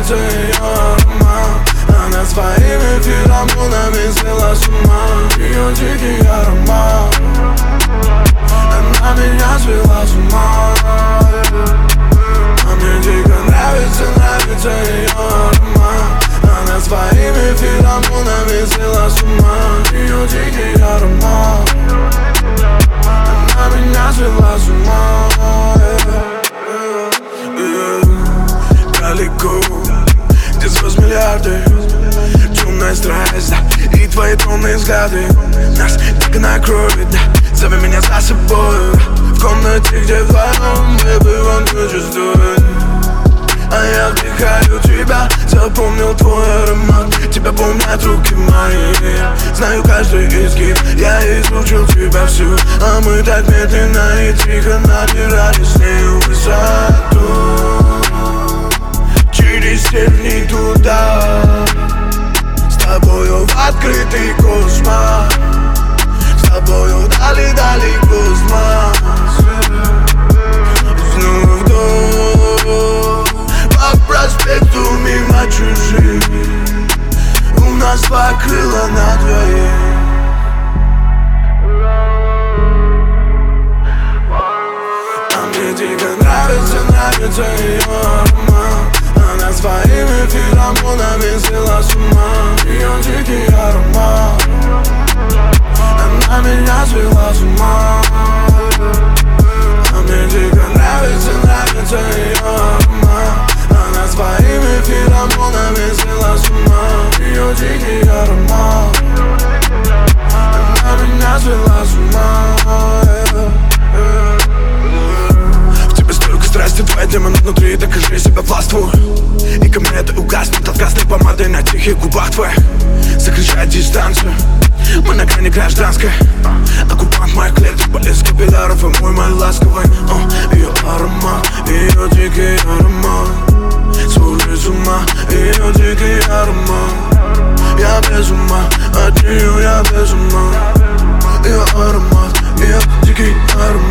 нравится ее аромат. Она своими феромонами свела с ума. Ее дикий аромат. Она меня свела с ума. А мне дико нравится ее аромат. Она своими феромонами свела с ума. Ее дикий аромат. Она меня свела с ума. Далеко, где звезд миллиарды, темная страсть, да, и твои томные взгляды нас дико накроет, да. Зови меня за собой, в комнате, где вдвоем мы бываем чувствуем. А я вдыхаю тебя, запомнил твой аромат. Тебя помнят руки мои, знаю каждый изгиб. Я изучил тебя всю, а мы так медленно и тихо набирали с нею высоту. Через степни туда, с тобою в открытый космос, с тобою дали космос. Снова вдох по проспекту мимо чужих. У нас два крыла на двоих. А мне дико нравится ее аромат. Она своими феромонами свела с ума. Ее дикий аромат. Она меня свела с ума. А мне дико нравится ее аромат. Она своими феромонами свела с ума. Ее дикий аромат. Она меня свела с ума. В тебе столько страсти, твоя демон внутри, докажи себя властвуй. И ко мне ты угаснет от красной помады на тихих губах твоих. Сокращай дистанцию, мы на грани гражданской. Оккупант моих клеток, блеск капилляров и мой ласковый. Ее аромат, ее дикий аромат. Схожий с ума, ее дикий аромат. Я без ума, от нее я без ума. Ее аромат, ее дикий аромат.